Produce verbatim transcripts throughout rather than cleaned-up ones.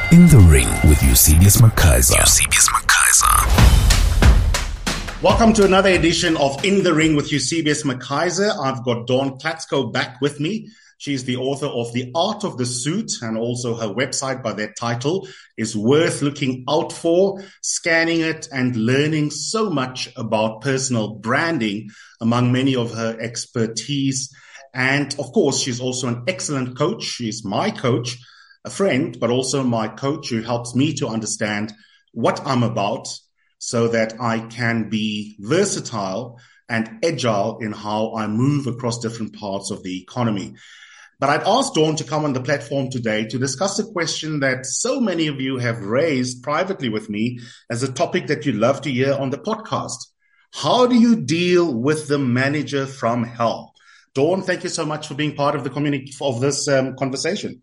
In the Ring with Eusebius Mkhize. Eusebius Mkhize. Welcome to another edition of In the Ring with Eusebius Mkhize. I've got Dawn Klatsko back with me. She's the author of The Art of the Suit, and also her website by that title is worth looking out for, scanning it and learning so much about personal branding among many of her expertise. And of course, she's also an excellent coach. She's my coach, a friend, but also my coach who helps me to understand what I'm about so that I can be versatile and agile in how I move across different parts of the economy. But I'd asked Dawn to come on the platform today to discuss a question that so many of you have raised privately with me as a topic that you love to hear on the podcast. How do you deal with the manager from hell? Dawn, thank you so much for being part of the community of this um, conversation.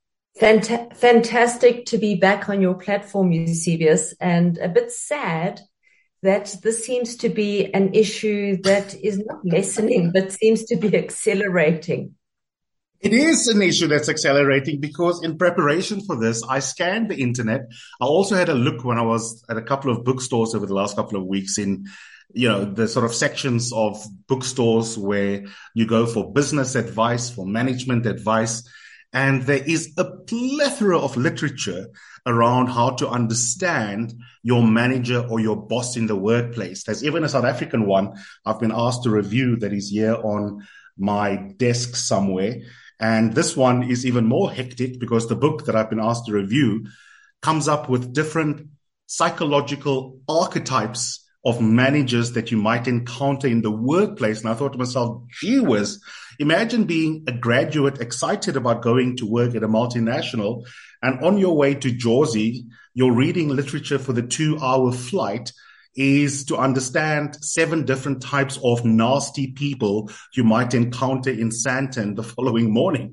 Fant- fantastic to be back on your platform, Eusebius, and a bit sad that this seems to be an issue that is not lessening, but seems to be accelerating. It is an issue that's accelerating because in preparation for this, I scanned the internet. I also had a look when I was at a couple of bookstores over the last couple of weeks in, you know, the sort of sections of bookstores where you go for business advice, for management advice. And there is a plethora of literature around how to understand your manager or your boss in the workplace. There's even a South African one I've been asked to review that is here on my desk somewhere. And this one is even more hectic because the book that I've been asked to review comes up with different psychological archetypes of managers that you might encounter in the workplace. And I thought to myself, gee whiz, imagine being a graduate excited about going to work at a multinational, and on your way to Jersey, you're reading literature for the two-hour flight is to understand seven different types of nasty people you might encounter in Sandton the following morning.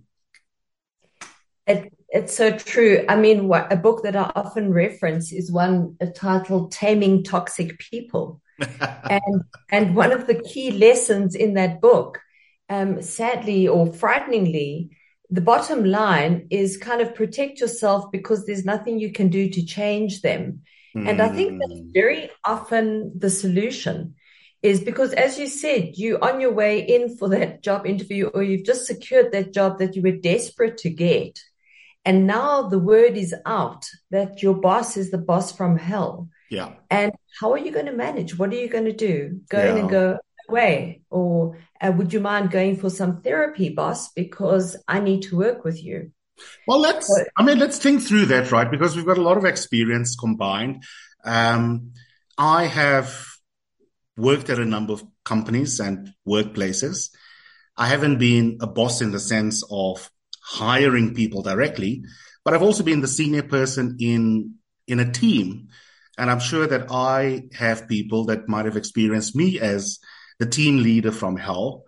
It, it's so true. I mean, what, a book that I often reference is one titled Taming Toxic People. and and one of the key lessons in that book, um, sadly or frighteningly, the bottom line is kind of protect yourself because there's nothing you can do to change them. Mm. And I think that's very often the solution is because, as you said, you on your way in for that job interview or you've just secured that job that you were desperate to get. And now the word is out that your boss is the boss from hell. Yeah. And how are you going to manage? What are you going to do? Go yeah. in and go away? Or uh, would you mind going for some therapy, boss? Because I need to work with you. Well, let's, so, I mean, let's think through that, right? Because we've got a lot of experience combined. Um, I have worked at a number of companies and workplaces. I haven't been a boss in the sense of hiring people directly, but I've also been the senior person in, in a team. And I'm sure that I have people that might have experienced me as the team leader from hell.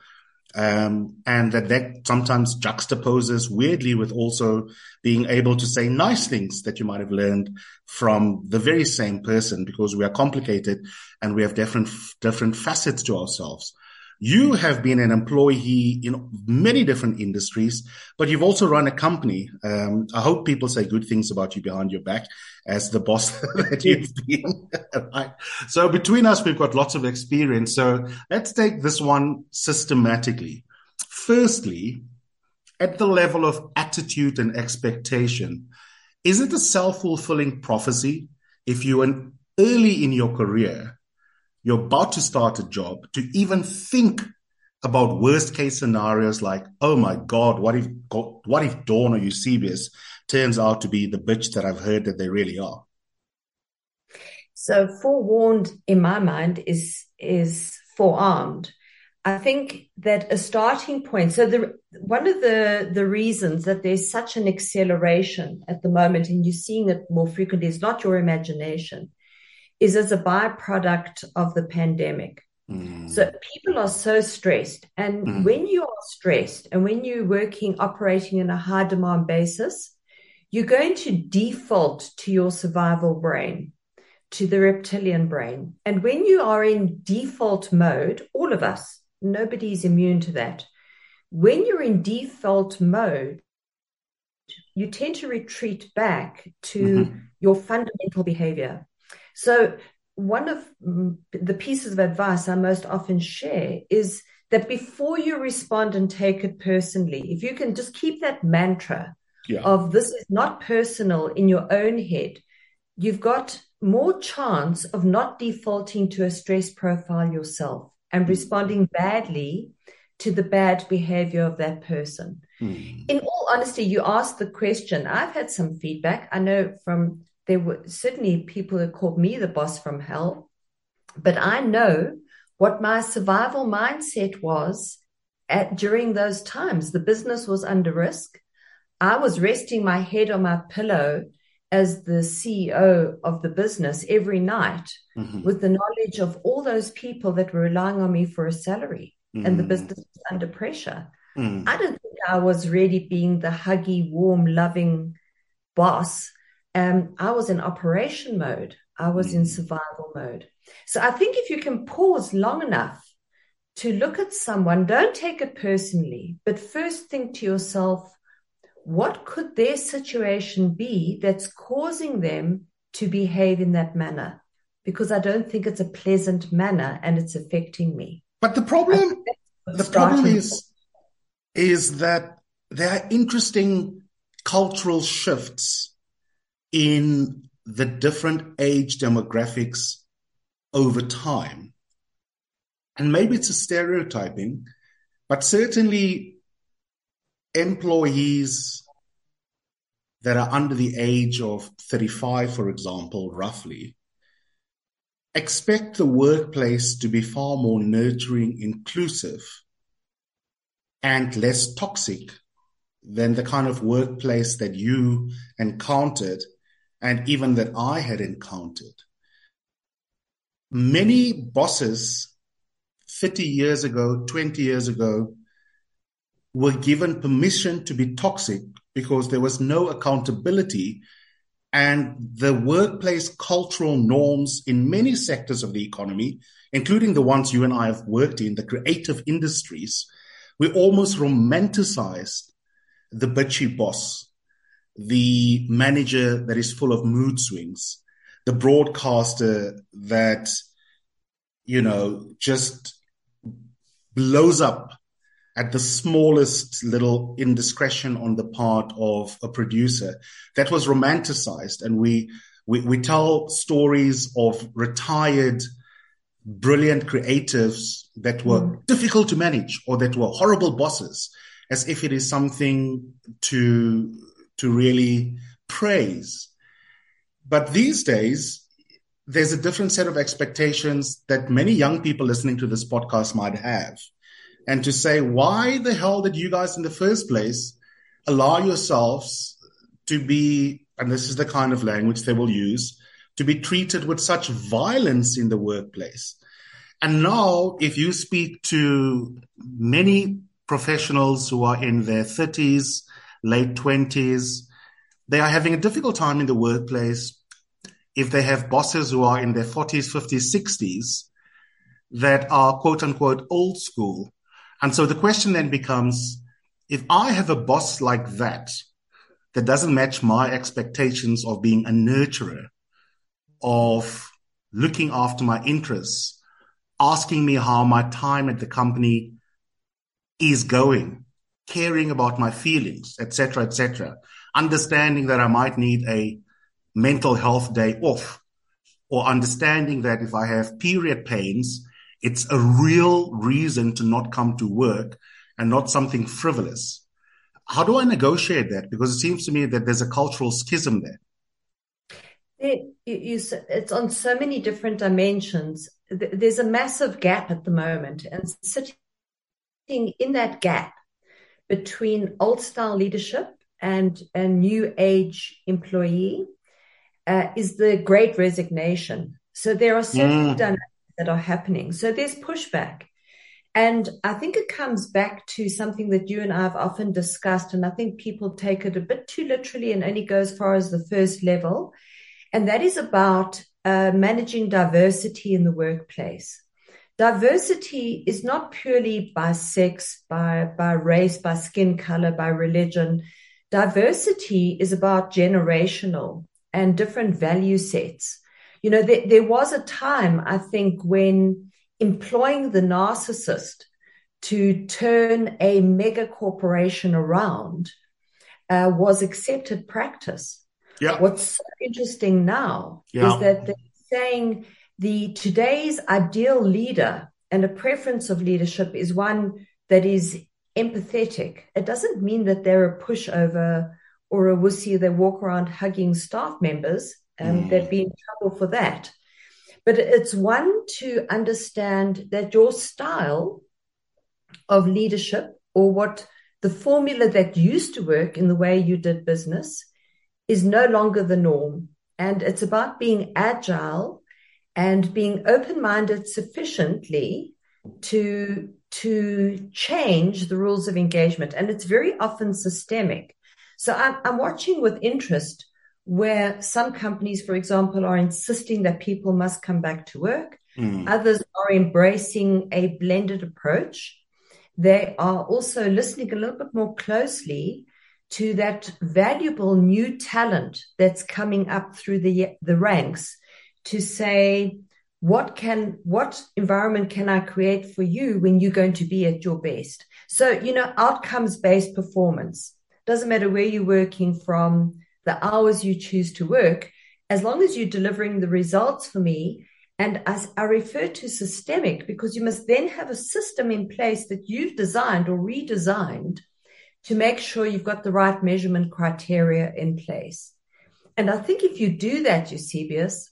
Um, and that that sometimes juxtaposes weirdly with also being able to say nice things that you might have learned from the very same person, because we are complicated and we have different, different facets to ourselves. You have been an employee in many different industries, but you've also run a company. Um, I hope people say good things about you behind your back as the boss that you've been. Right? So between us, we've got lots of experience. So let's take this one systematically. Firstly, at the level of attitude and expectation, is it a self-fulfilling prophecy if you are early in your career, you're about to start a job, to even think about worst case scenarios like, oh my God, what if what if Dawn or Eusebius turns out to be the bitch that I've heard that they really are? So forewarned in my mind is is forearmed. I think that a starting point, so the one of the, the reasons that there's such an acceleration at the moment, and you're seeing it more frequently, is not your imagination, is as a byproduct of the pandemic. Mm. So people are so stressed. And mm. when you are stressed and when you're working, operating in a high demand basis, you're going to default to your survival brain, to the reptilian brain. And when you are in default mode, all of us, nobody's immune to that. When you're in default mode, you tend to retreat back to Mm-hmm. your fundamental behavior. So one of the pieces of advice I most often share is that before you respond and take it personally, if you can just keep that mantra Yeah. of this is not personal in your own head, you've got more chance of not defaulting to a stress profile yourself and Mm. responding badly to the bad behavior of that person. Mm. In all honesty, you asked the question. I've had some feedback. I know from there were certainly people who called me the boss from hell, but I know what my survival mindset was at during those times. The business was under risk. I was resting my head on my pillow as the C E O of the business every night Mm-hmm. with the knowledge of all those people that were relying on me for a salary, Mm. and the business was under pressure. Mm. I don't think I was really being the huggy, warm, loving boss. Um, I was in operation mode. I was in Mm. survival mode. So I think if you can pause long enough to look at someone, don't take it personally, but first think to yourself, what could their situation be that's causing them to behave in that manner? Because I don't think it's a pleasant manner and it's affecting me. But the I problem, think that's the the problem starting is, is that there are interesting cultural shifts in the different age demographics over time. And maybe it's a stereotyping, but certainly employees that are under the age of thirty-five, for example, roughly, expect the workplace to be far more nurturing, inclusive, and less toxic than the kind of workplace that you encountered and even that I had encountered. Many bosses thirty years ago, twenty years ago, were given permission to be toxic because there was no accountability, and the workplace cultural norms in many sectors of the economy, including the ones you and I have worked in, the creative industries, we almost romanticized the bitchy boss, the manager that is full of mood swings, the broadcaster that, you know, just blows up at the smallest little indiscretion on the part of a producer. That was romanticized. And we, we, we tell stories of retired, brilliant creatives that were mm. difficult to manage or that were horrible bosses, as if it is something to, to really praise. But these days, there's a different set of expectations that many young people listening to this podcast might have. And to say, why the hell did you guys in the first place allow yourselves to be, and this is the kind of language they will use, to be treated with such violence in the workplace? And now, if you speak to many professionals who are in their thirties, late twenties, they are having a difficult time in the workplace if they have bosses who are in their forties, fifties, sixties that are quote unquote old school. And so the question then becomes, if I have a boss like that, that doesn't match my expectations of being a nurturer, of looking after my interests, asking me how my time at the company is going, caring about my feelings, et cetera, et cetera, understanding that I might need a mental health day off, or understanding that if I have period pains, it's a real reason to not come to work and not something frivolous. How do I negotiate that? Because it seems to me that there's a cultural schism there. It, you, it's on so many different dimensions. There's a massive gap at the moment, and sitting in that gap between old style leadership and a new age employee uh, is the great resignation. So there are certain mm. dynamics that are happening. So there's pushback. And I think it comes back to something that you and I have often discussed, and I think people take it a bit too literally and only go as far as the first level. And that is about uh, managing diversity in the workplace. Diversity is not purely by sex, by, by race, by skin color, by religion. diversity is about generational and different value sets. You know, there, there was a time, I think, when employing the narcissist to turn a mega corporation around uh, was accepted practice. Yeah. What's so interesting now yeah. is that they're saying the today's ideal leader and a preference of leadership is one that is empathetic. It doesn't mean that they're a pushover or a wussy. They walk around hugging staff members, and mm. they'd be in trouble for that. But it's one to understand that your style of leadership, or what the formula that used to work in the way you did business, is no longer the norm. And it's about being agile and being open-minded sufficiently to, to change the rules of engagement. And it's very often systemic. So I'm, I'm watching with interest where some companies, for example, are insisting that people must come back to work. Mm. Others are embracing a blended approach. They are also listening a little bit more closely to that valuable new talent that's coming up through the, the ranks to say, what can, what environment can I create for you when you're going to be at your best? So, you know, outcomes-based performance. Doesn't matter where you're working from, the hours you choose to work, as long as you're delivering the results for me. And as I refer to systemic, because you must then have a system in place that you've designed or redesigned to make sure you've got the right measurement criteria in place. And I think if you do that, Eusebius,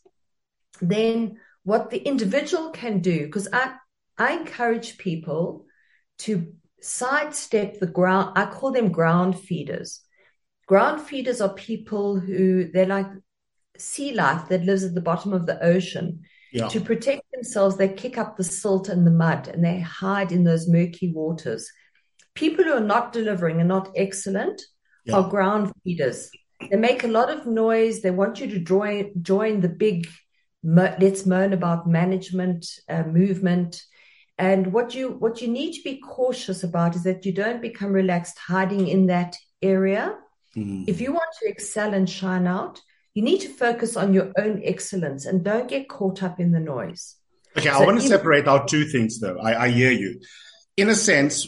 then what the individual can do, because I, I encourage people to sidestep the ground, I call them ground feeders. Ground feeders are people who, they're like sea life that lives at the bottom of the ocean. Yeah. To protect themselves, they kick up the silt and the mud and they hide in those murky waters. People who are not delivering and not excellent yeah. are ground feeders. They make a lot of noise. They want you to join, join the big, let's moan about management uh, movement. And what you, what you need to be cautious about is that you don't become relaxed hiding in that area. Mm. If you want to excel and shine out, you need to focus on your own excellence and don't get caught up in the noise. Okay, so I want to even- separate out two things, though. I, I hear you. In a sense,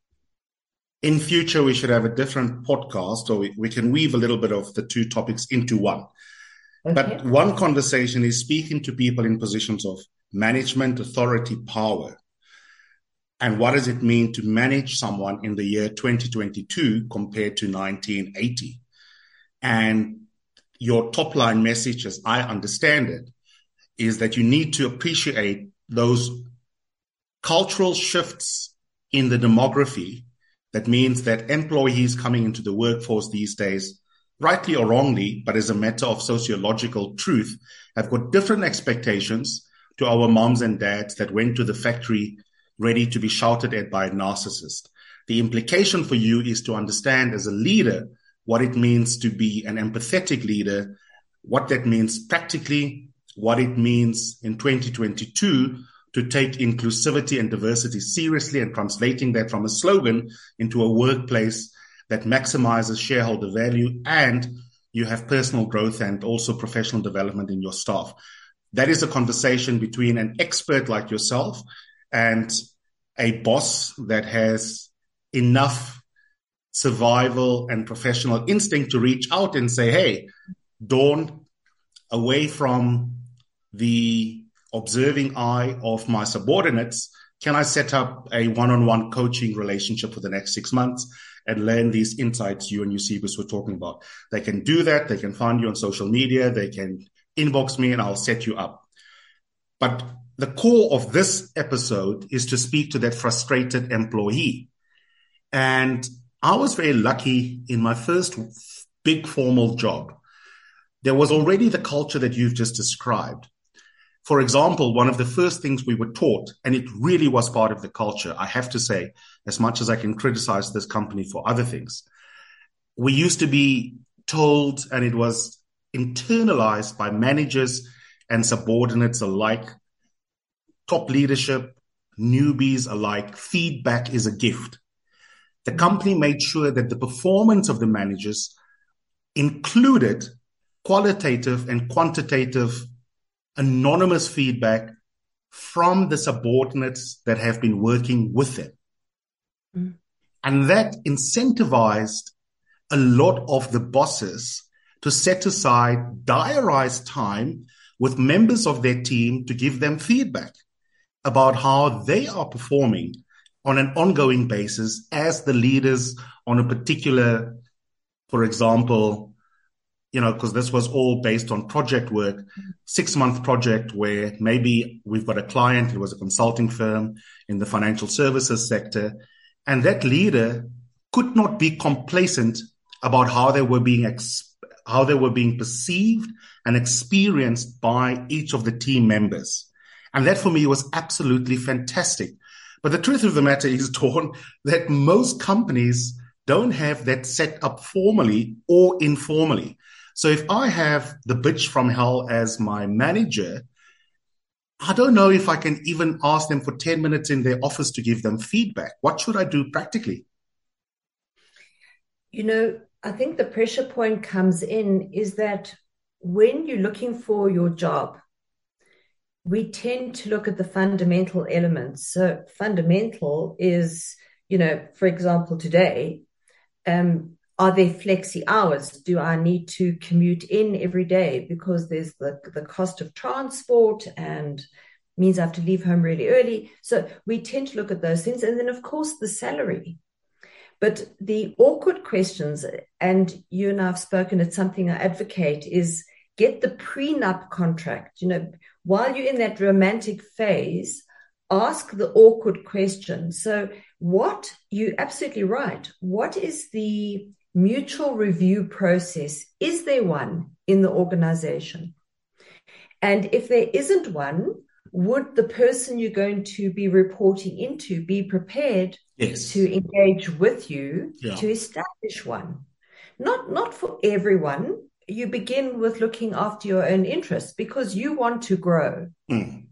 in future, we should have a different podcast, or we, we can weave a little bit of the two topics into one. Okay. But one conversation is speaking to people in positions of management, authority, power. And what does it mean to manage someone in the year twenty twenty-two compared to nineteen eighty? And your top line message, as I understand it, is that you need to appreciate those cultural shifts in the demography. That means that employees coming into the workforce these days, rightly or wrongly, but as a matter of sociological truth, have got different expectations to our moms and dads that went to the factory ready to be shouted at by a narcissist. The implication for you is to understand as a leader what it means to be an empathetic leader, what that means practically, what it means in twenty twenty-two to take inclusivity and diversity seriously, and translating that from a slogan into a workplace that maximizes shareholder value, and you have personal growth and also professional development in your staff. That is a conversation between an expert like yourself and a boss that has enough survival and professional instinct to reach out and say, hey, Dawn, away from the observing eye of my subordinates, can I set up a one-on-one coaching relationship for the next six months and learn these insights you and Eusebius were talking about? They can do that. They can find you on social media. They can inbox me and I'll set you up. But the core of this episode is to speak to that frustrated employee. And I was very lucky in my first big formal job. There was already the culture that you've just described. For example, one of the first things we were taught, and it really was part of the culture, I have to say, as much as I can criticize this company for other things, we used to be told, and it was internalized by managers and subordinates alike, top leadership, newbies alike, feedback is a gift. The company made sure that the performance of the managers included qualitative and quantitative anonymous feedback from the subordinates that have been working with them. Mm. And that incentivized a lot of the bosses to set aside diarized time with members of their team to give them feedback about how they are performing on an ongoing basis as the leaders on a particular, for example, you know, because this was all based on project work, six-month project where maybe we've got a client, it was a consulting firm in the financial services sector, and that leader could not be complacent about how they were being ex- how they were being perceived and experienced by each of the team members. And that for me was absolutely fantastic. But the truth of the matter is, Dawn, that most companies don't have that set up formally or informally. So if I have the bitch from hell as my manager, I don't know if I can even ask them for ten minutes in their office to give them feedback. What should I do practically? You know, I think the pressure point comes in is that when you're looking for your job, we tend to look at the fundamental elements. So fundamental is, you know, for example, today, um, are there flexi hours? Do I need to commute in every day because there's the, the cost of transport and means I have to leave home really early? So we tend to look at those things. And then, of course, the salary. But the awkward questions, and you and I have spoken, it's something I advocate, is get the prenup contract. You know, while you're in that romantic phase, ask the awkward question. So what, you're absolutely right. What is the mutual review process? Is there one in the organization? And if there isn't one, would the person you're going to be reporting into be prepared yes. to engage with you yeah. to establish one? Not, not for everyone. You begin with looking after your own interests because you want to grow. Mm.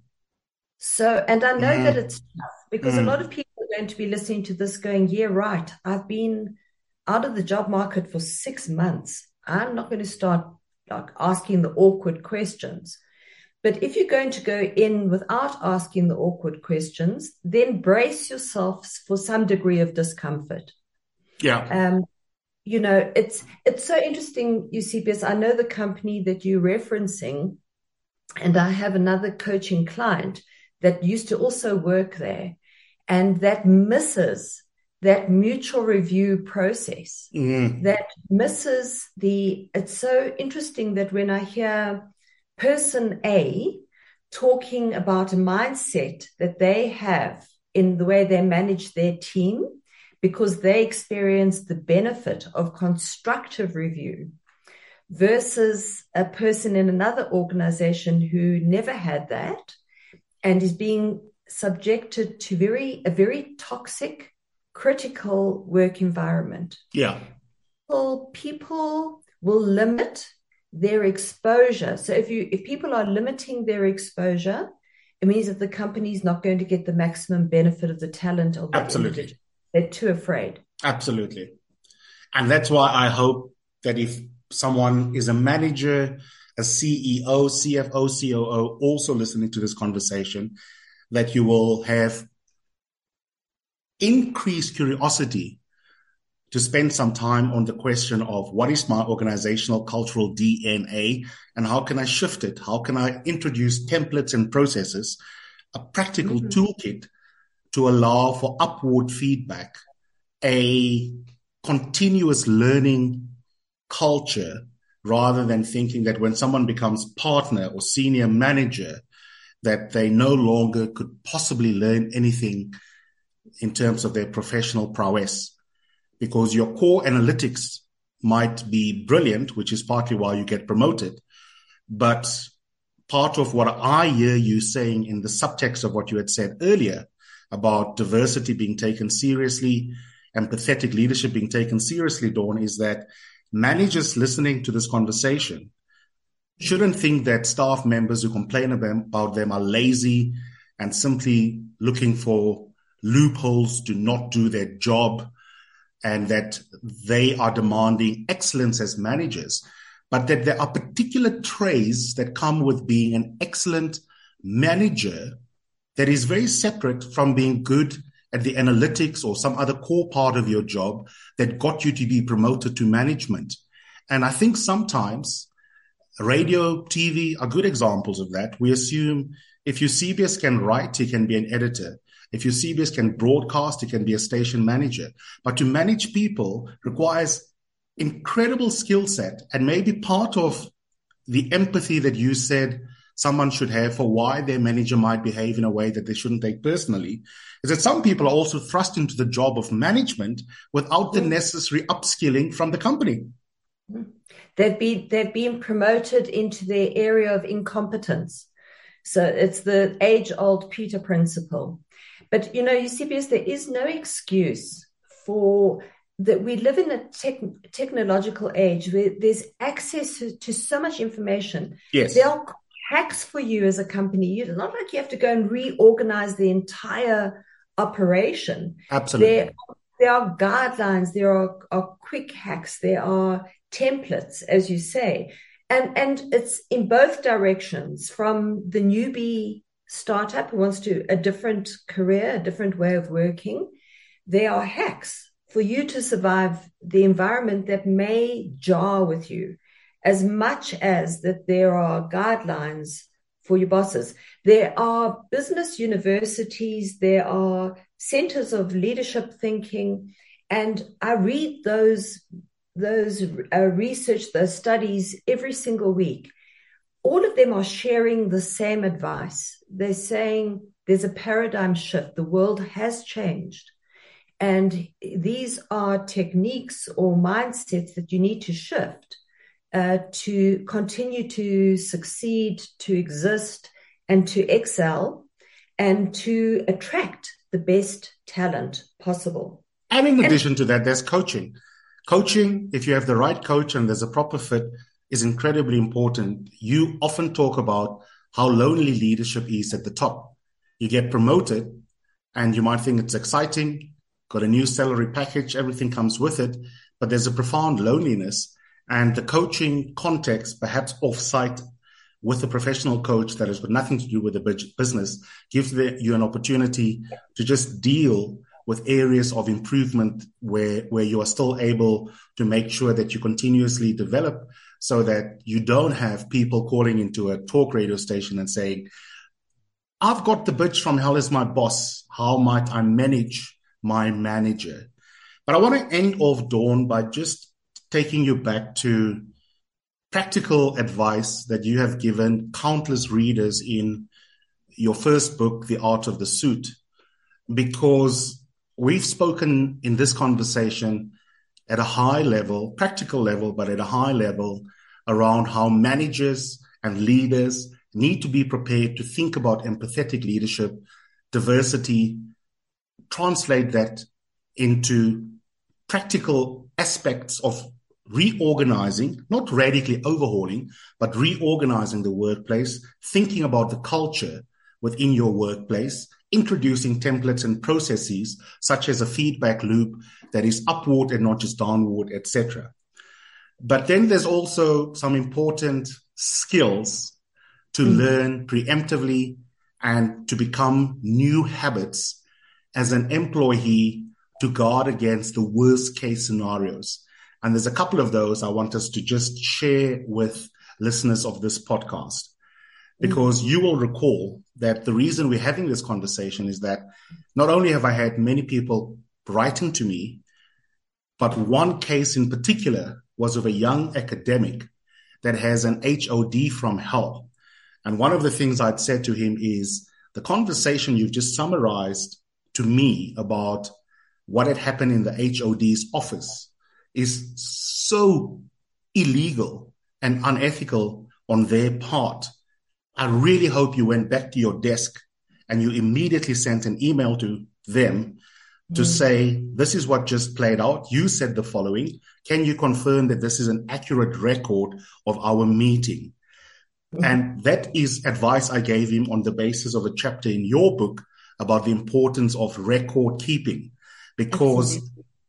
So, and I know mm. that it's tough because mm. a lot of people are going to be listening to this going, yeah, right, I've been out of the job market for six months. I'm not going to start like asking the awkward questions. But if you're going to go in without asking the awkward questions, then brace yourselves for some degree of discomfort. Yeah. Um, you know, it's it's so interesting, Eusebius. I know the company that you're referencing, and I have another coaching client that used to also work there, and that misses that mutual review process, mm. that misses the, it's so interesting that when I hear person A talking about a mindset that they have in the way they manage their team because they experience the benefit of constructive review versus a person in another organization who never had that and is being subjected to very a very toxic, critical work environment. Yeah. People, people will limit their exposure. So if you if people are limiting their exposure, it means that the company is not going to get the maximum benefit of the talent of that Absolutely. individual. They're too afraid. Absolutely. And that's why I hope that if someone is a manager, a C E O, C F O, C O O, also listening to this conversation, that you will have increased curiosity to spend some time on the question of what is my organizational cultural D N A and how can I shift it? How can I introduce templates and processes, a practical mm-hmm. toolkit to allow for upward feedback, a continuous learning culture, rather than thinking that when someone becomes partner or senior manager, that they no longer could possibly learn anything in terms of their professional prowess. Because your core analytics might be brilliant, which is partly why you get promoted. But part of what I hear you saying in the subtext of what you had said earlier about diversity being taken seriously, empathetic leadership being taken seriously, Dawn, is that managers listening to this conversation shouldn't think that staff members who complain about them are lazy and simply looking for loopholes to not do their job. and that they are demanding excellence as managers, but that there are particular traits that come with being an excellent manager that is very separate from being good at the analytics or some other core part of your job that got you to be promoted to management. And I think sometimes radio, T V are good examples of that. We assume if Eusebius can write, he can be an editor. If Eusebius can broadcast, he can be a station manager. But to manage people requires incredible skill set, and maybe part of the empathy that you said someone should have for why their manager might behave in a way that they shouldn't take personally is that some people are also thrust into the job of management without the necessary upskilling from the company. They've been, they've been promoted into their area of incompetence. So it's the age-old Peter principle. But, you know, Eusebius, there is no excuse for that. We live in a tech, technological age where there's access to, to so much information. Yes. There are hacks for you as a company. It's not like you have to go and reorganize the entire operation. Absolutely. There, there are guidelines, there are, are quick hacks, there are templates, as you say. And, and it's in both directions, from the newbie startup who wants to a different career, a different way of working. There are hacks for you to survive the environment that may jar with you, as much as that there are guidelines for your bosses. There are business universities, there are centers of leadership thinking, and I read those, those uh, research, those studies every single week. All of them are sharing the same advice. They're saying there's a paradigm shift. The world has changed. And these are techniques or mindsets that you need to shift uh, to continue to succeed, to exist, and to excel, and to attract the best talent possible. And in addition and- to that, there's coaching. Coaching, if you have the right coach and there's a proper fit, is incredibly important. You often talk about how lonely leadership is at the top. You get promoted and you might think it's exciting, got a new salary package, everything comes with it, but there's a profound loneliness, and the coaching context, perhaps off-site with a professional coach that has got nothing to do with the business, gives the, you an opportunity to just deal with areas of improvement where, where you are still able to make sure that you continuously develop, so that you don't have people calling into a talk radio station and saying, I've got the bitch from hell as my boss. How might I manage my manager? But I want to end off, Dawn, by just taking you back to practical advice that you have given countless readers in your first book, The Art of the Suit, because we've spoken in this conversation at a high level, practical level, but at a high level, around how managers and leaders need to be prepared to think about empathetic leadership, diversity, translate that into practical aspects of reorganizing, not radically overhauling, but reorganizing the workplace, thinking about the culture within your workplace, introducing templates and processes such as a feedback loop that is upward and not just downward, et cetera. But then there's also some important skills to mm-hmm. learn preemptively and to become new habits as an employee to guard against the worst case scenarios. And there's a couple of those I want us to just share with listeners of this podcast, because mm-hmm. you will recall that the reason we're having this conversation is that not only have I had many people writing to me, but one case in particular was of a young academic that has an H O D from hell. And one of the things I'd said to him is, the conversation you've just summarized to me about what had happened in the H O D's office is so illegal and unethical on their part. I really hope you went back to your desk and you immediately sent an email to them to mm. say, this is what just played out. You said the following. Can you confirm that this is an accurate record of our meeting? Mm. And that is advice I gave him on the basis of a chapter in your book about the importance of record keeping, because Absolutely.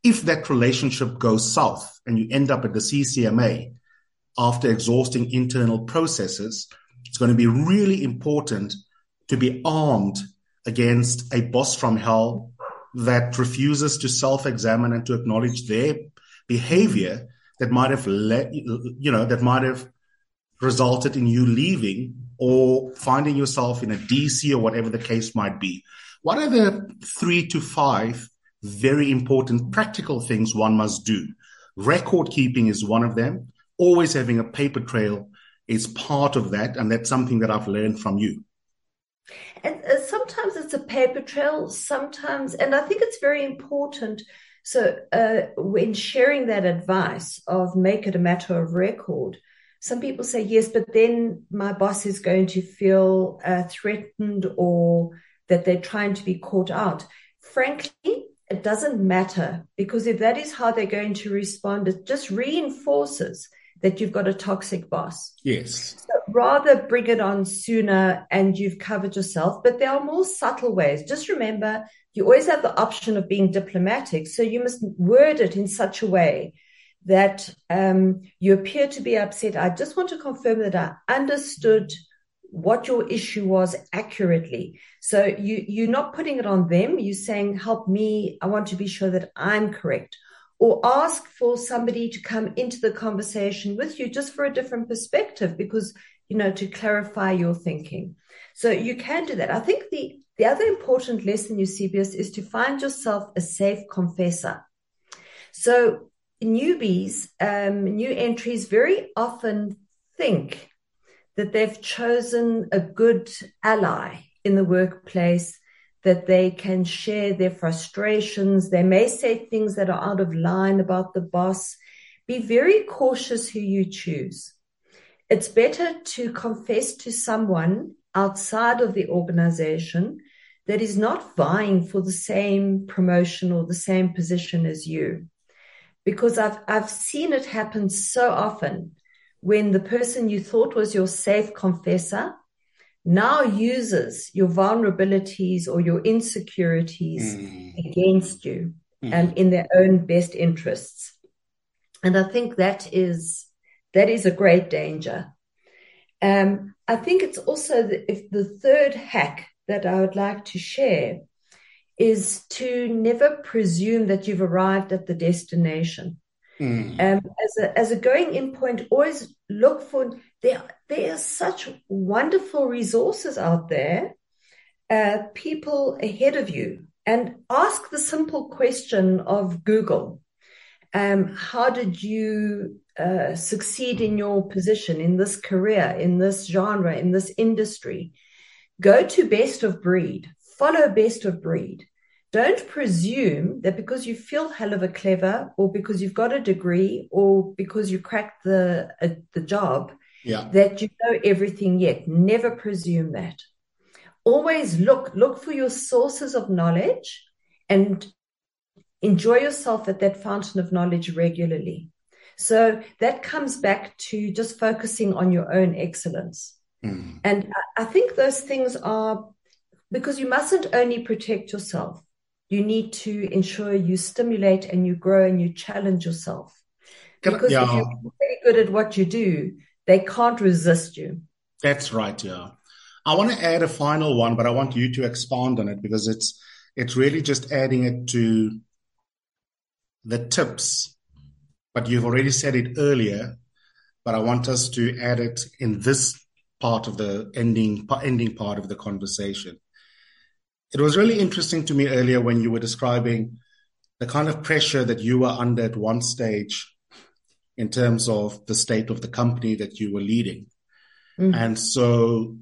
if that relationship goes south and you end up at the C C M A after exhausting internal processes, it's going to be really important to be armed against a boss from hell that refuses to self-examine and to acknowledge their behavior that might have let, you know, that might have resulted in you leaving or finding yourself in a D C or whatever the case might be. What are the three to five very important practical things one must do? Record keeping is one of them. Always having a paper trail is part of that, and that's something that I've learned from you. And uh, sometimes it's a paper trail, sometimes, and I think it's very important. So uh, when sharing that advice of make it a matter of record, some people say, yes, but then my boss is going to feel uh, threatened or that they're trying to be caught out. Frankly, it doesn't matter, because if that is how they're going to respond, it just reinforces that you've got a toxic boss. Yes. So rather bring it on sooner and you've covered yourself. But there are more subtle ways. Just remember, you always have the option of being diplomatic. So you must word it in such a way that um, you appear to be upset. I just want to confirm that I understood what your issue was accurately. So you, you're not putting it on them. You're saying, help me. I want to be sure that I'm correct. Or ask for somebody to come into the conversation with you just for a different perspective, because, you know, to clarify your thinking. So you can do that. I think the, the other important lesson, Eusebius, is to find yourself a safe confessor. So newbies, um, new entries very often think that they've chosen a good ally in the workplace, that they can share their frustrations. They may say things that are out of line about the boss. Be very cautious who you choose. It's better to confess to someone outside of the organization that is not vying for the same promotion or the same position as you. Because I've, I've seen it happen so often when the person you thought was your safe confessor now uses your vulnerabilities or your insecurities mm. against you mm. and in their own best interests. And I think that is that is a great danger. Um, I think it's also the, if the third hack that I would like to share is to never presume that you've arrived at the destination. Mm. Um, as a as a going in point, always look for there. There are such wonderful resources out there, uh, people ahead of you, and ask the simple question of Google: um, How did you uh, succeed in your position, in this career, in this genre, in this industry? Go to Best of Breed. Follow Best of Breed. Don't presume that because you feel hell of a clever, or because you've got a degree, or because you cracked the uh, the job, yeah. that you know everything yet. Never presume that. Always look look for your sources of knowledge and enjoy yourself at that fountain of knowledge regularly. So that comes back to just focusing on your own excellence. Mm. And I think those things are, because you mustn't only protect yourself. You need to ensure you stimulate and you grow and you challenge yourself. Because yeah. if you're very good at what you do, they can't resist you. That's right, yeah. I want to add a final one, but I want you to expand on it, because it's it's really just adding it to the tips. But you've already said it earlier, but I want us to add it in this part of the ending ending part of the conversation. It was really interesting to me earlier when you were describing the kind of pressure that you were under at one stage in terms of the state of the company that you were leading. Mm-hmm. And so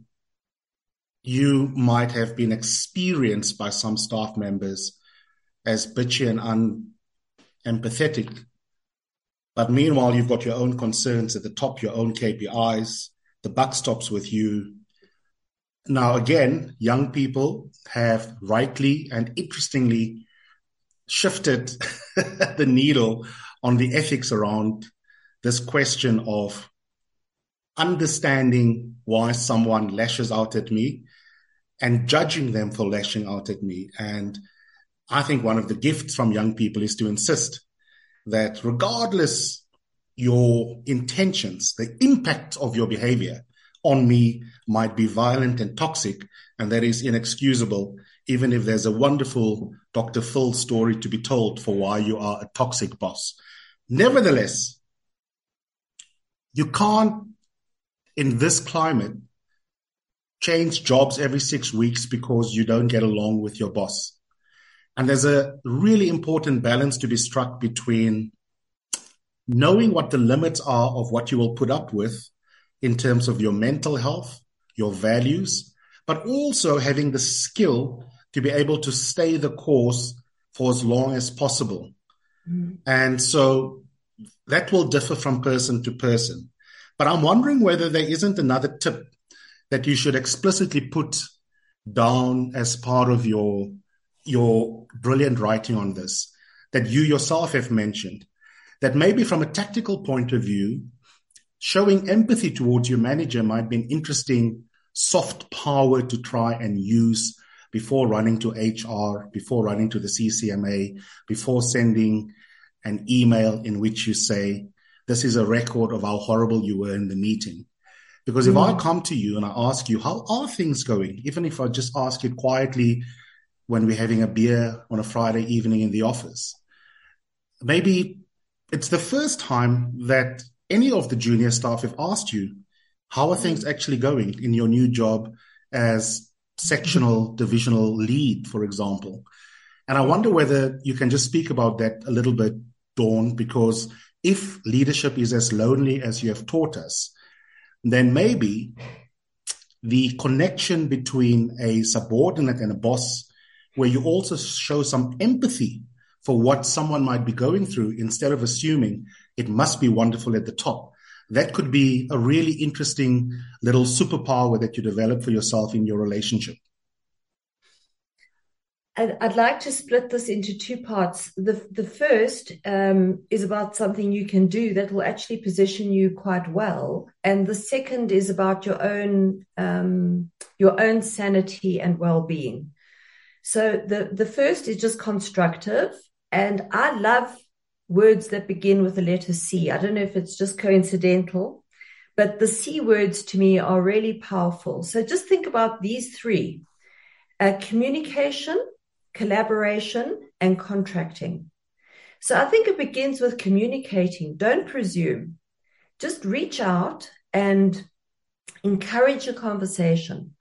you might have been experienced by some staff members as bitchy and unempathetic. But meanwhile, you've got your own concerns at the top, your own K P Is, the buck stops with you. Now, again, young people have rightly and interestingly shifted the needle on the ethics around this question of understanding why someone lashes out at me and judging them for lashing out at me. And I think one of the gifts from young people is to insist that regardless your intentions, the impact of your behavior on me might be violent and toxic, and that is inexcusable, even if there's a wonderful Doctor Phil story to be told for why you are a toxic boss. Nevertheless, you can't, in this climate, change jobs every six weeks because you don't get along with your boss. And there's a really important balance to be struck between knowing what the limits are of what you will put up with in terms of your mental health, your values, but also having the skill to be able to stay the course for as long as possible. Mm. And so that will differ from person to person. But I'm wondering whether there isn't another tip that you should explicitly put down as part of your, your brilliant writing on this, that you yourself have mentioned, that maybe from a tactical point of view, showing empathy towards your manager might be an interesting soft power to try and use before running to H R, before running to the C C M A, before sending an email in which you say, this is a record of how horrible you were in the meeting. Because if mm. I come to you and I ask you, how are things going? Even if I just ask it quietly when we're having a beer on a Friday evening in the office, maybe it's the first time that any of the junior staff have asked you, how are things actually going in your new job as sectional divisional lead, for example? And I wonder whether you can just speak about that a little bit, Dawn, because if leadership is as lonely as you have taught us, then maybe the connection between a subordinate and a boss, where you also show some empathy for what someone might be going through instead of assuming it must be wonderful at the top. That could be a really interesting little superpower that you develop for yourself in your relationship. I'd, I'd like to split this into two parts. The, the first um, is about something you can do that will actually position you quite well. And the second is about your own, um, your own sanity and well-being. So the, the first is just constructive. And I love words that begin with the letter C. I don't know if it's just coincidental, but the C words to me are really powerful. So just think about these three: uh, communication, collaboration, and contracting. So I think it begins with communicating. Don't presume. Just reach out and encourage a conversation.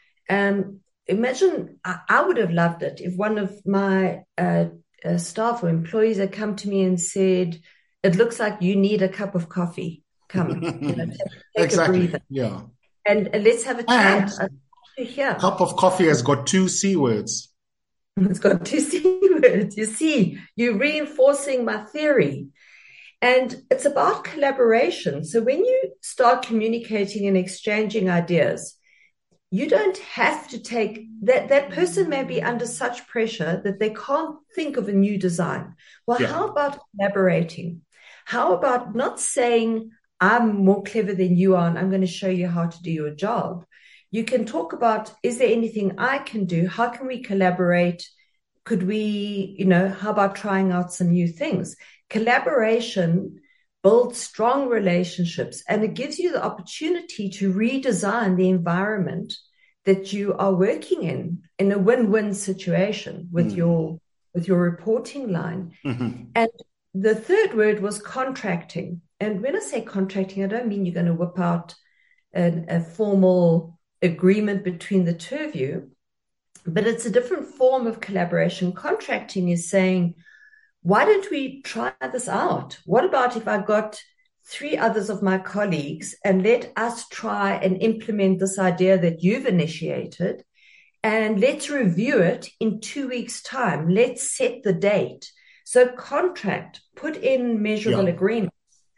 Um, imagine, I, I would have loved it if one of my uh, uh, staff or employees had come to me and said, it looks like you need a cup of coffee. Come, you know, take, take exactly. a breather. Yeah. And, and let's have a chat. A cup of coffee has got two C words. It's got two C words. You see, you're reinforcing my theory. And it's about collaboration. So when you start communicating and exchanging ideas, you don't have to take that. That person may be under such pressure that they can't think of a new design. Well, yeah. How about collaborating? How about not saying, I'm more clever than you are and I'm going to show you how to do your job? You can talk about, is there anything I can do? How can we collaborate? Could we, you know, how about trying out some new things? Collaboration builds strong relationships, and it gives you the opportunity to redesign the environment that you are working in, in a win-win situation with mm. your, with your reporting line. Mm-hmm. And the third word was contracting. And when I say contracting, I don't mean you're going to whip out an, a formal agreement between the two of you, but it's a different form of collaboration. Contracting is saying, why don't we try this out? What about if I got three others of my colleagues and let us try and implement this idea that you've initiated, and let's review it in two weeks' time. Let's set the date. So contract, put in measurable yeah. agreements.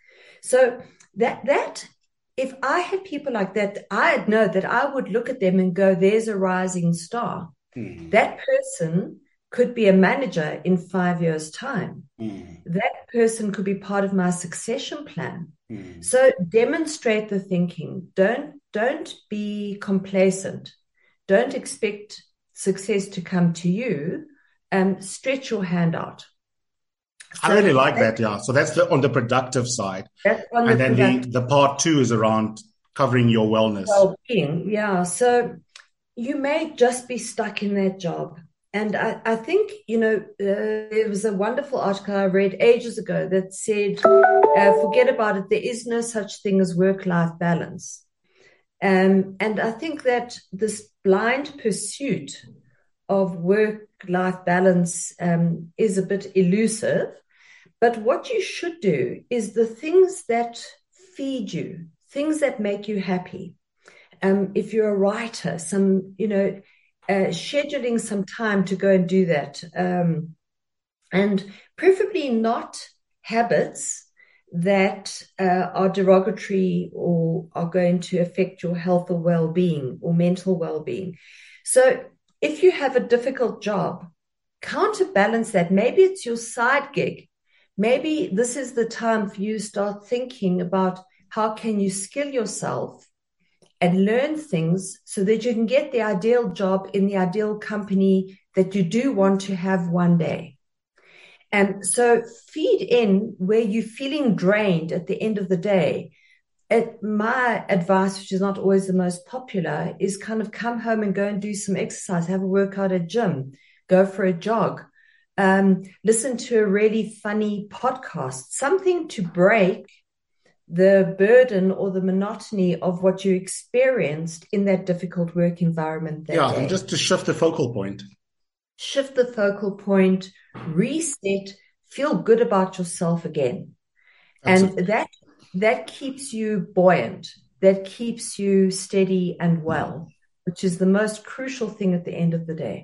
So that that if I had people like that, I'd know that I would look at them and go, there's a rising star. Mm. That person could be a manager in five years' time. Mm. That person could be part of my succession plan. Mm. So demonstrate the thinking. Don't, don't be complacent. Don't expect success to come to you. um, stretch your hand out. I So really like that, yeah. So that's the, on the productive side. that's on And the then the, productive the part two is around covering your wellness. well-being. Yeah. So you may just be stuck in that job. And I, I think, you know, uh, there was a wonderful article I read ages ago that said, uh, forget about it. There is no such thing as work-life balance. Um, and I think that this blind pursuit of work-life balance um, is a bit elusive. But what you should do is the things that feed you, things that make you happy. Um, if you're a writer, some, you know, uh, scheduling some time to go and do that. Um, and preferably not habits that uh, are derogatory or are going to affect your health or well-being or mental well-being. So if you have a difficult job, counterbalance that. Maybe it's your side gig. Maybe this is the time for you to start thinking about how can you skill yourself and learn things so that you can get the ideal job in the ideal company that you do want to have one day. And so feed in where you're feeling drained at the end of the day. It, my advice, which is not always the most popular, is kind of come home and go and do some exercise, have a workout at gym, go for a jog, um, listen to a really funny podcast, something to break the burden or the monotony of what you experienced in that difficult work environment that yeah, day. And just to shift the focal point. Shift the focal point, reset, feel good about yourself again. Absolutely. And that that keeps you buoyant, that keeps you steady and well, which is the most crucial thing at the end of the day.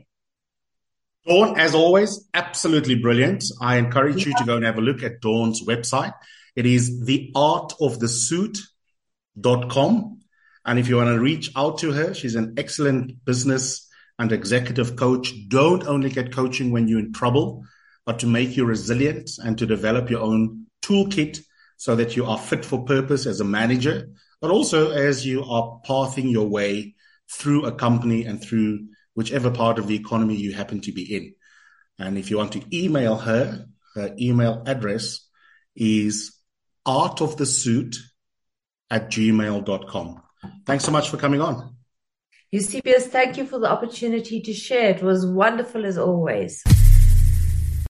Dawn, as always, absolutely brilliant. I encourage yeah. you to go and have a look at Dawn's website. It is the art of the suit dot com. And if you want to reach out to her, she's an excellent business and executive coach. Don't only get coaching when you're in trouble, but to make you resilient and to develop your own toolkit so that you are fit for purpose as a manager, but also as you are pathing your way through a company and through whichever part of the economy you happen to be in. And if you want to email her, her email address is artofthesuit at gmail dot com. Thanks so much for coming on. Eusebius, thank you for the opportunity to share. It was wonderful as always.